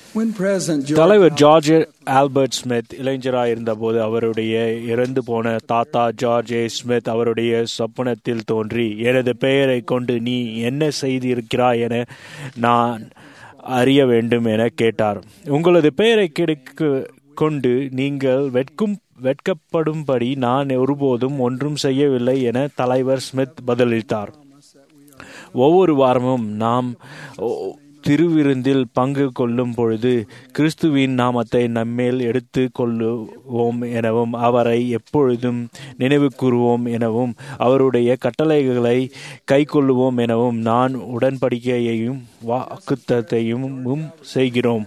When President தலைவர் George Albert Smith இளைஞராயிருந்தபோது அவருடைய இறந்து போன தாத்தா ஜார்ஜ் ஏ ஸ்மித் அவருடைய சொப்பனத்தில் தோன்றி, எனது பெயரை கொண்டு நீ என்ன செய்திருக்கிறாய் என நான் அறிய வேண்டும் என கேட்டார். உங்களது பெயரை கொண்டு நீங்கள் வெட்கப்படும்படி நான் ஒருபோதும் ஒன்றும் செய்யவில்லை என தலைவர் ஸ்மித் பதிலளித்தார். ஒவ்வொரு வாரமும் நாம் திருவிருந்தில் பங்கு கொள்ளும் பொழுது கிறிஸ்துவின் நாமத்தை நம்மேல் எடுத்து கொள்ளுவோம் எனவும், அவரை எப்பொழுதும் நினைவு கூறுவோம் எனவும், அவருடைய கட்டளைகளை கை கொள்ளுவோம் எனவும் நான் உடன்படிக்கையையும் வாக்குத்தத்தையும் செய்கிறோம்.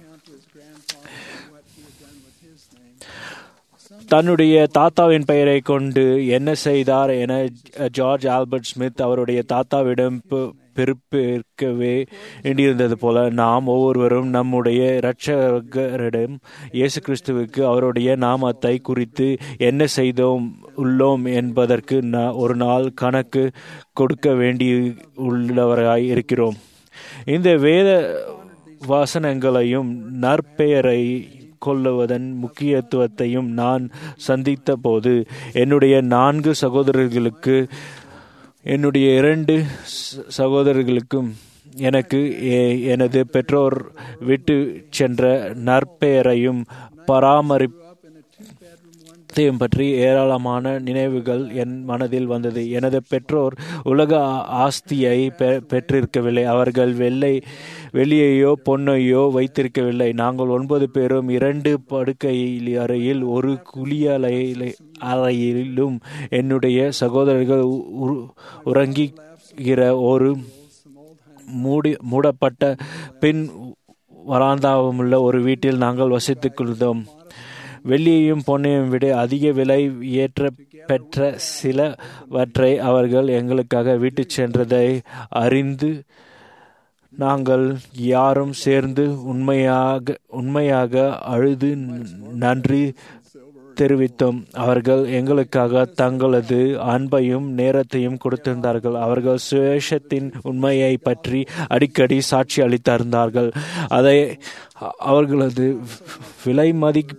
தன்னுடைய தாத்தாவின் பெயரை கொண்டு என்ன செய்தார் என ஜார்ஜ் ஆல்பர்ட் ஸ்மித் அவருடைய தாத்தாவிடம் பெருப்பேற்கவே வேண்டியிருந்தது போல நாம் ஒவ்வொருவரும் நம்முடைய இரட்சகரிடம் இயேசு கிறிஸ்துவுக்கு அவருடைய நாமத்தை குறித்து என்ன செய்தோம் உள்ளோம் என்பதற்கு ஒரு நாள் கணக்கு கொடுக்க வேண்டியுள்ளவராய் இருக்கிறோம். இந்த வேத வசனங்களையும் நற்பெயரை கொள்ளுவதன் முக்கியத்துவத்தையும் நான் சந்தித்த போது என்னுடைய 4 சகோதரர்களுக்கு, என்னுடைய 2 சகோதரர்களுக்கும் எனக்கு எனது பெற்றோர் விட்டு சென்ற நற்பெயரையும் பராமரிப்பையும் பற்றி ஏராளமான நினைவுகள் என் மனதில் வந்தது. எனது பெற்றோர் உலக ஆஸ்தியை பெற்றிருக்கவில்லை. அவர்கள் வெள்ளியையோ பொன்னையோ வைத்திருக்கவில்லை. நாங்கள் 9 பேரும் 2 படுக்கை அறையில் ஒரு குளியல் அறையிலும் என்னுடைய சகோதரர்கள் உறங்குகிற ஒரு மூடப்பட்ட பின் வராந்தாவுமுள்ள ஒரு வீட்டில் நாங்கள் வசித்துக் கொள்தோம். வெள்ளியையும் பொன்னையும் விட அதிக விலை பெற்ற சிலவற்றை அவர்கள் எங்களுக்காக விட்டு சென்றதை அறிந்து நாங்கள் யாரும் சேர்ந்து உண்மையாக அழுது நன்றி தெரிவித்தோம். அவர்கள் எங்களுக்காக தங்களது அன்பையும் நேரத்தையும் கொடுத்திருந்தார்கள். அவர்கள் சுவிசேஷத்தின் உண்மையை பற்றி அடிக்கடி சாட்சி அளித்திருந்தார்கள். அதை அவர்களது விலை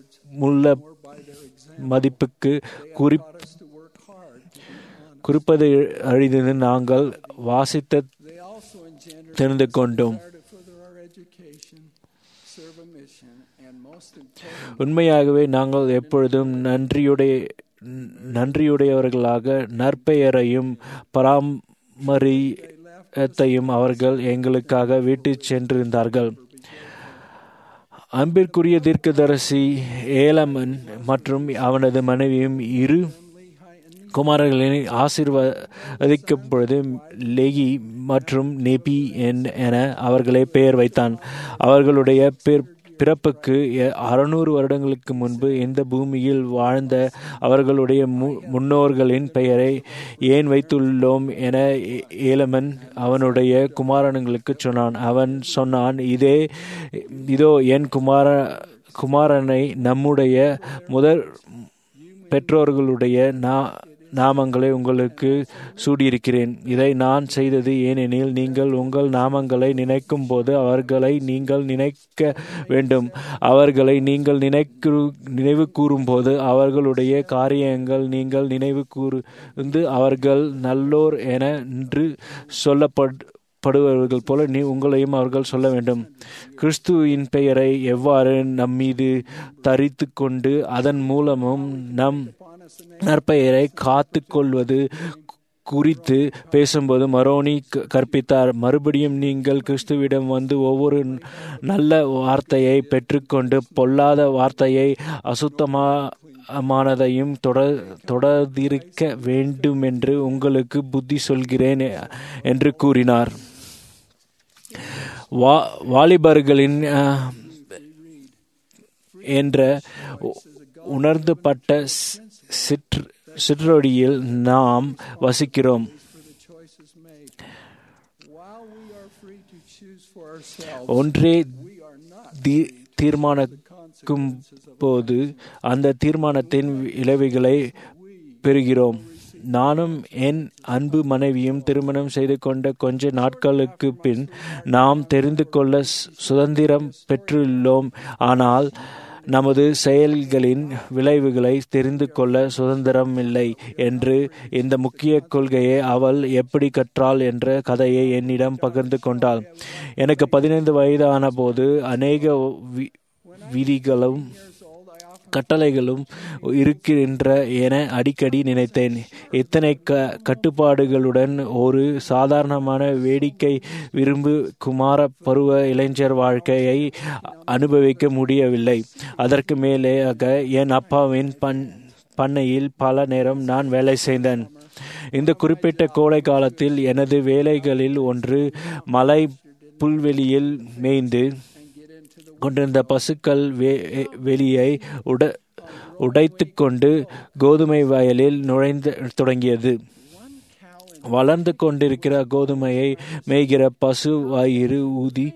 மதிப்புக்கு குறிப்பது அழிந்து நாங்கள் வாசித்த தெரிந்து கொண்டோம். உண்மையாகவே நாங்கள் எப்பொழுதும் நன்றியுடையவர்களாக நற்பெயரையும் பராமரியத்தையும் அவர்கள் எங்களுக்காக விட்டு சென்றிருந்தார்கள். அன்பிற்குரிய தீர்க்கதரிசி ஏலமன் மற்றும் அவனது மனைவியும் 2 குமாரர்களின் ஆசீர்வதிக்கப்பொழுது லேகி மற்றும் நெபி என அவர்களே பெயர் வைத்தான். அவர்களுடைய பிறப்புக்கு 600 வருடங்களுக்கு முன்பு இந்த பூமியில் வாழ்ந்த அவர்களுடைய முன்னோர்களின் பெயரை ஏன் வைத்துள்ளோம் என ஏலமன் அவனுடைய குமாரனுங்களுக்கு சொன்னான். அவன் சொன்னான், இதோ என் குமாரனை நம்முடைய முதற் பெற்றோர்களுடைய நாமங்களை உங்களுக்கு சூடியிருக்கிறேன். இதை நான் செய்தது ஏனெனில் நீங்கள் உங்கள் நாமங்களை நினைக்கும் போது அவர்களை நீங்கள் நினைக்க வேண்டும். அவர்களை நீங்கள் நினைவு கூறும்போது அவர்களுடைய காரியங்கள் நீங்கள் நினைவு கூர்ந்து அவர்கள் நல்லோர் என்று சொல்லப்படுவர்கள் போல உங்களையும் அவர்கள் சொல்ல வேண்டும். கிறிஸ்துவின் பெயரை எவ்வாறு நம்மீது தரித்து கொண்டு அதன் மூலமும் நம் நற்பெயரை காத்து கொள்வது குறித்து பேசும்போது மரோனி கற்பித்தார். மறுபடியும் நீங்கள் கிறிஸ்துவிடம் வந்து ஒவ்வொரு நல்ல வார்த்தையை பெற்றுக்கொண்டு பொல்லாத வார்த்தையை அசுத்தமானதையும் தொடர்ந்திருக்க வேண்டுமென்று உங்களுக்கு புத்தி சொல்கிறேன் என்று கூறினார். வாலிபர்களின் என்ற உணர்ந்தப்பட்ட சிற்றொடியில் நாம் வசிக்கிறோம். ஒன்றே தீர்மானிக்கும் போது அந்த தீர்மானத்தின் விளைவுகளை பெறுகிறோம். நானும் என் அன்பு மனைவியும் திருமணம் செய்து கொண்ட கொஞ்ச நாட்களுக்கு பின் நாம் தெரிந்து கொள்ள சுதந்திரம் பெற்றுள்ளோம். ஆனால் நமது செயல்களின் விளைவுகளை தெரிந்து கொள்ள சுதந்திரமில்லை என்று இந்த முக்கிய கொள்கையை அவள் எப்படி கற்றாள் என்ற கதையை என்னிடம் பகிர்ந்து கொண்டாள். எனக்கு 15 வயதான போது அநேக விதிகளும் கட்டளைகளும் இருக்கின்ற என அடிக்கடி நினைத்தேன். இத்தனை கட்டுப்பாடுகளுடன் ஒரு சாதாரணமான வேடிக்கை விரும்பு குமார பருவ இளைஞர் வாழ்க்கையை அனுபவிக்க முடியவில்லை. அதற்கு மேலேயாக என் அப்பாவின் பண்ணையில் பல நேரம் நான் வேலை செய்தேன். இந்த குறிப்பிட்ட கோடை காலத்தில் எனது வேலைகளில் ஒன்று மலை புல்வெளியில் மேய்ந்து கொண்டிருந்த பசுக்கள் வெளியை உடைத்து கொண்டு கோதுமை வயலில் நுழைந்து தொடங்கியது. வளர்ந்து கொண்டிருக்கிற கோதுமையை மேய்கிற பசு வயிறு ஊதி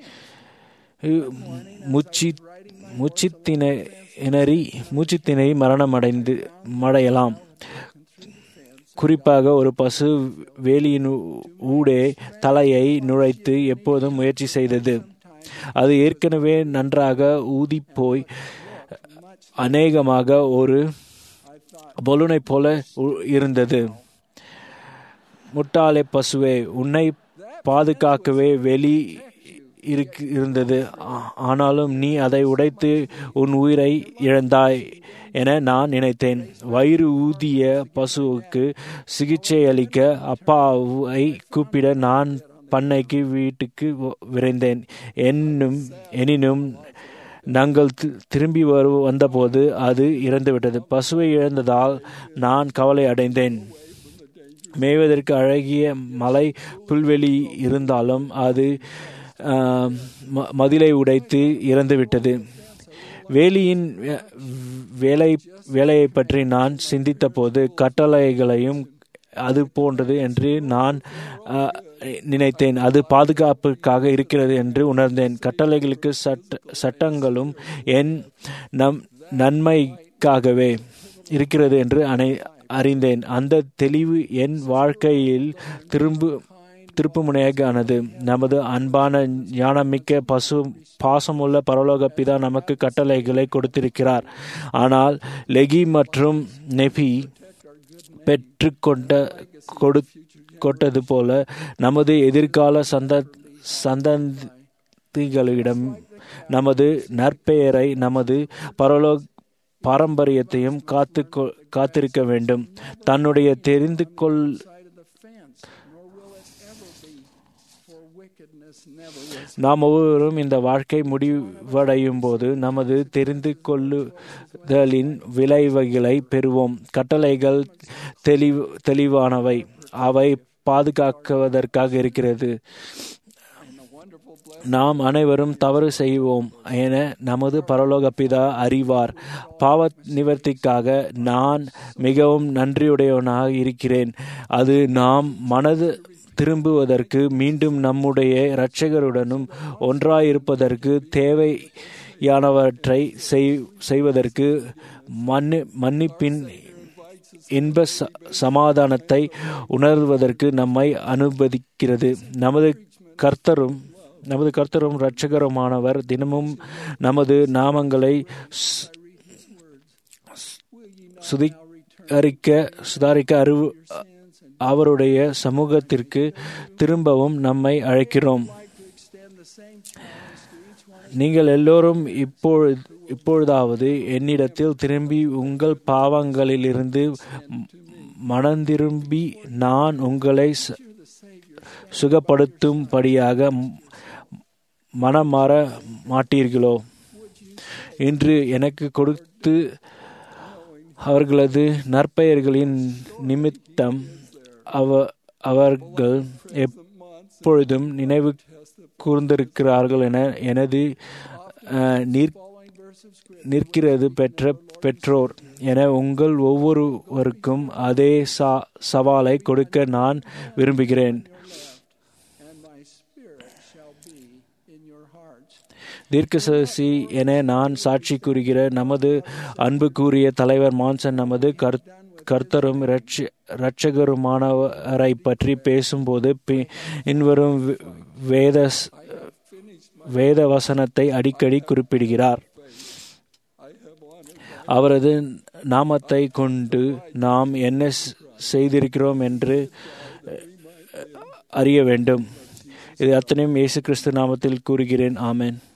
மூச்சுத்திணறி மரணமடையலாம். குறிப்பாக ஒரு பசு வேலியின் ஊடே தலையை நுழைத்து எப்போதும் முயற்சி செய்தது. அது ஏற்கனவே நன்றாக ஊதிப்போய் அநேகமாக ஒரு பலூனை போல இருந்தது. முட்டாளே பசுவே, உன்னை பாதுகாக்கவே வெளி இருந்தது. ஆனாலும் நீ அதை உடைத்து உன் உயிரை இழந்தாய் என நான் நினைத்தேன். வயிறு ஊதிய பசுவுக்கு சிகிச்சை அளிக்க அப்பாவை கூப்பிட நான் பண்ணைக்கு வீட்டுக்கு விரைந்தேன். எனினும் நாங்கள் திரும்பி வந்தபோது அது இறந்துவிட்டது. பசுவை இழந்ததால் நான் கவலை அடைந்தேன். மேய்வதற்கு அழகிய மலை புல்வெளி இருந்தாலும் அது மதிலை உடைத்து இறந்துவிட்டது. வேலியின் வேலையை பற்றி நான் சிந்தித்த போது கட்டளைகளையும் அது போன்றது என்று நான் நினைத்தேன். அது பாதுகாப்புக்காக இருக்கிறது என்று உணர்ந்தேன். கட்டளைகளுக்கு சட்டங்களும் என் நன்மைக்காகவே இருக்கிறது என்று அறிந்தேன். அந்த தெளிவு என் வாழ்க்கையில் திருப்புமுனையாக ஆனது. நமது அன்பான ஞானமிக்க பாசமுள்ள பரலோக பிதா நமக்கு கட்டளைகளை கொடுத்திருக்கிறார். ஆனால் லெகி மற்றும் நெபி கொட்டது போல நமது எதிர்கால சந்ததிகளிடம் நமது நற்பெயரை நமது பாரம்பரியத்தையும் காத்திருக்க வேண்டும். தன்னுடைய தெரிந்து நாம் ஒவ்வொருவரும் இந்த வாழ்க்கை முடிவடையும் போது நமது தெரிந்து கொள்ளுதலின் விளைவுகளை பெறுவோம். கட்டளைகள் தெளிவானவை. அவை பாதுகாக்குவதற்காக இருக்கிறது. நாம் அனைவரும் தவறு செய்வோம் என நமது பரலோக பிதா அறிவார். பாவ நிவர்த்திக்காக நான் மிகவும் நன்றியுடையவனாக இருக்கிறேன். அது நாம் மனது திரும்புவதற்கு மீண்டும் நம்முடைய இரட்சகருடனும் ஒன்றாயிருப்பதற்கு தேவையானவற்றை செய்வதற்கு மன்னிப்பின் இன்ப சமாதானத்தை உணர்வதற்கு நம்மை அனுமதிக்கிறது. நமது கர்த்தரும் இரட்சகருமானவர் தினமும் நமது நாமங்களை சுதாரிக்க அவருடைய சமூகத்திற்கு திரும்பவும் நம்மை அழைக்கிறோம். நீங்கள் எல்லோரும் இப்பொழுதாவது என்னிடத்தில் திரும்பி உங்கள் பாவங்களிலிருந்து மனந்திரும்பி நான் உங்களை சுகப்படுத்தும்படியாக மனமாற மாட்டீர்களோ? இன்று எனக்கு கொடுத்து அவர்களது நற்பெயர்களின் நிமித்தம் அவர்கள் எப்பொழுதும் நினைவு கூர்ந்திருக்கிறார்கள் என எனது நிற்கிறது பெற்றோர் என உங்கள் ஒவ்வொருவருக்கும் அதே சவாலை கொடுக்க நான் விரும்புகிறேன். தீர்க்கதரிசி என நான் சாட்சி கூறுகிற நமது அன்பு கூறிய தலைவர் மான்சன் நமது கர்த்தரும் இரட்சகருமானவரை பற்றி பேசும்போது பின்வரும் வேத வசனத்தை அடிக்கடி குறிப்பிடுகிறார். அவரது நாமத்தை கொண்டு நாம் என்ன செய்திருக்கிறோம் என்று அறிய வேண்டும். இது அத்தனையும் இயேசு கிறிஸ்து நாமத்தில் கூறுகிறேன். ஆமென்.